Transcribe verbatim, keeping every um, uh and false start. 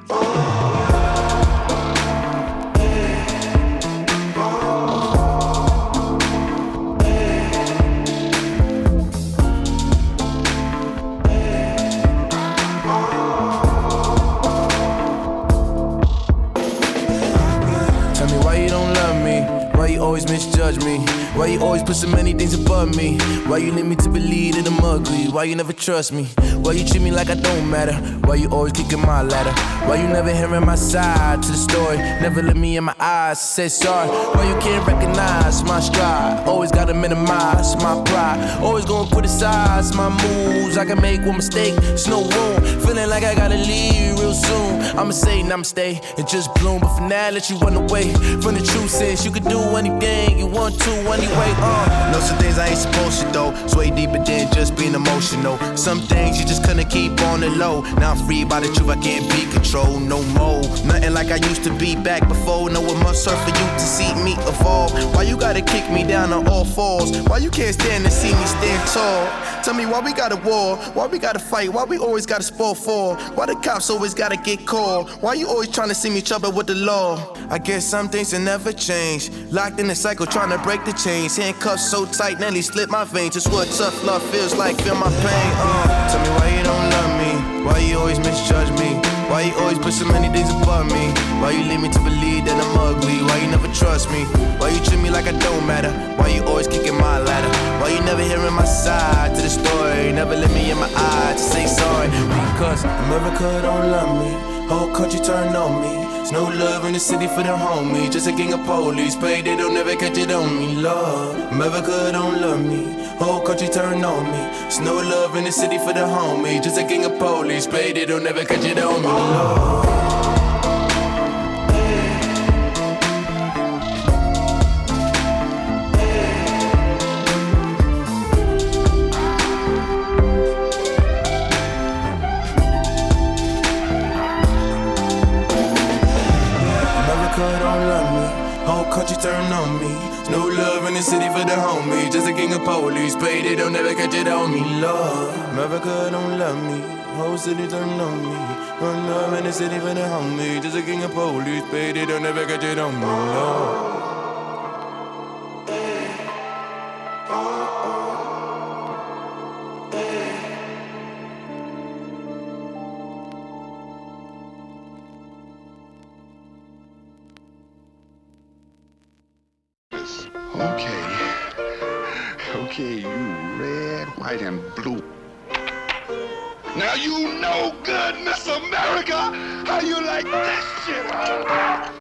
Always misjudge me. Why you always put so many things above me? Why you need me to believe that I'm ugly? Why you never trust me? Why you treat me like I don't matter? Why you always kicking my ladder? Why you never hearing my side to the story? Never look me in my eyes, say sorry. Why you can't recognize my stride? Always gotta minimize my pride. Always gonna criticize my moves. I can make one mistake, there's no room. Feeling like I gotta leave real soon. I'ma say namaste and just bloom, but for now let you run away from the truth. Since you could do anything you want to anyway. Uh. Know some things I ain't supposed to though. Sway deeper than just being emotional. Some things you just couldn't keep on the low. Now I'm free by the truth, I can't be controlled no more. Nothing like I used to be back before. No one must hurt for you to see me evolve. Why you gotta kick me down on all fours? Why you can't stand to see me stand tall? Tell me why we got a war? Why we gotta fight? Why we always gotta spoil for? Why the cops always gotta get called? Why you always trying to see me trouble with the law? I guess some things will never change. Locked in the cycle trying to break the chains. Handcuffs so tight nearly split my veins. It's what tough love feels like, feel my pain. uh. Tell me why you don't love me? Why you always misjudge me? Why you always put so many things above me? Why you lead me to believe that I'm ugly? Why you never trust me? Why you treat me like I don't matter? Why you always kicking my ladder? Why you never hearing my side to the story? Never let me in my eyes to say sorry. Because America don't love me, whole country turned on me. There's no love in the city for the homies. Just a gang of police, pray they don't ever catch it on me. Lord, America don't love me, whole country turned on me. There's no love in the city for the homies. Just a gang of police, pray they don't ever catch it on me. Lord. Don't love me, whole country turned on me. There's no love in the city for the homies. Just a king of police, pray they don't ever catch it on me. Lord, America don't love me, whole city turned on me. No love in the city for the homies. Just a king of police, pray they don't ever catch it on me. Lord. Okay. Okay, you red, white, and blue. Now you know good, Miss America, how you like that shit, huh?